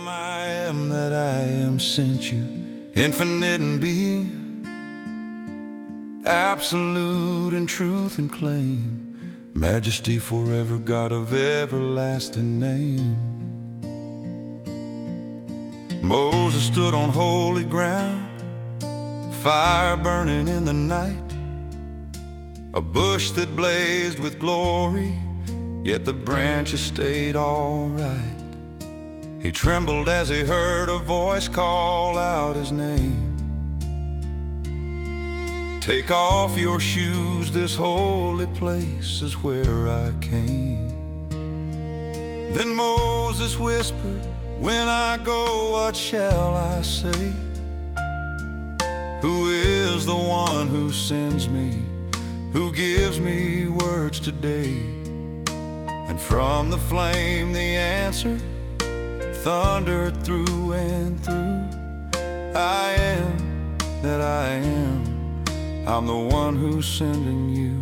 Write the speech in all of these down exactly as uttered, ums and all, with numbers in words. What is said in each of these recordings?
am, I am that I am sent you, infinite in being, absolute in truth and claim, majesty forever, God of everlasting name. Moses stood on holy ground, fire burning in the night, a bush that blazed with glory, yet the branches stayed all right. He trembled as he heard a voice call out his name. Take off your shoes, this holy place is where I came. Then Moses whispered, when I go, what shall I say? Who is the one who sends me, who gives me words today? And from the flame the answer thundered through and through. I am that I am, I'm the one who's sending you.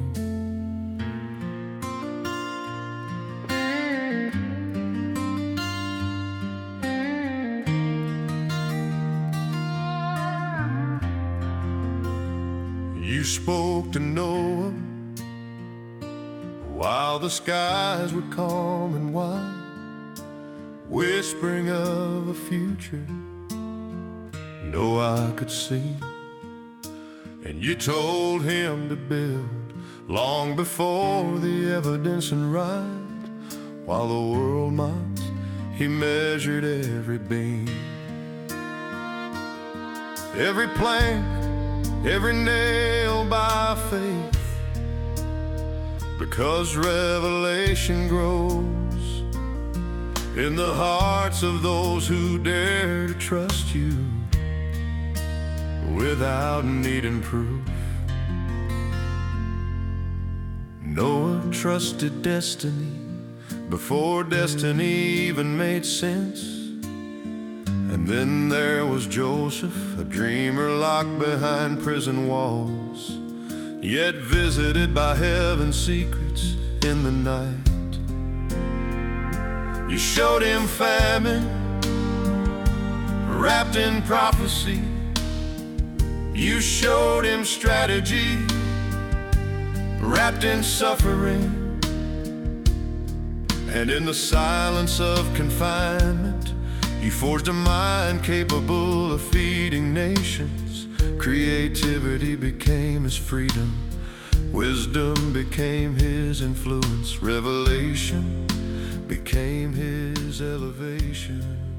You spoke to Noah while the skies were calm and wide, whispering of a future no eye could see. And you told him to build long before the evidence and right, while the world mocked, he measured every beam, every plank, every nail by faith, because revelation grows in the hearts of those who dare to trust you without needing proof. Noah trusted destiny before destiny even made sense. And then there was Joseph, a dreamer locked behind prison walls, yet visited by heaven's secrets in the night. You showed him famine wrapped in prophecy. You showed him strategy wrapped in suffering. And in the silence of confinement, he forged a mind capable of feeding nations. Creativity became his freedom, wisdom became his influence, revelation became his elevation.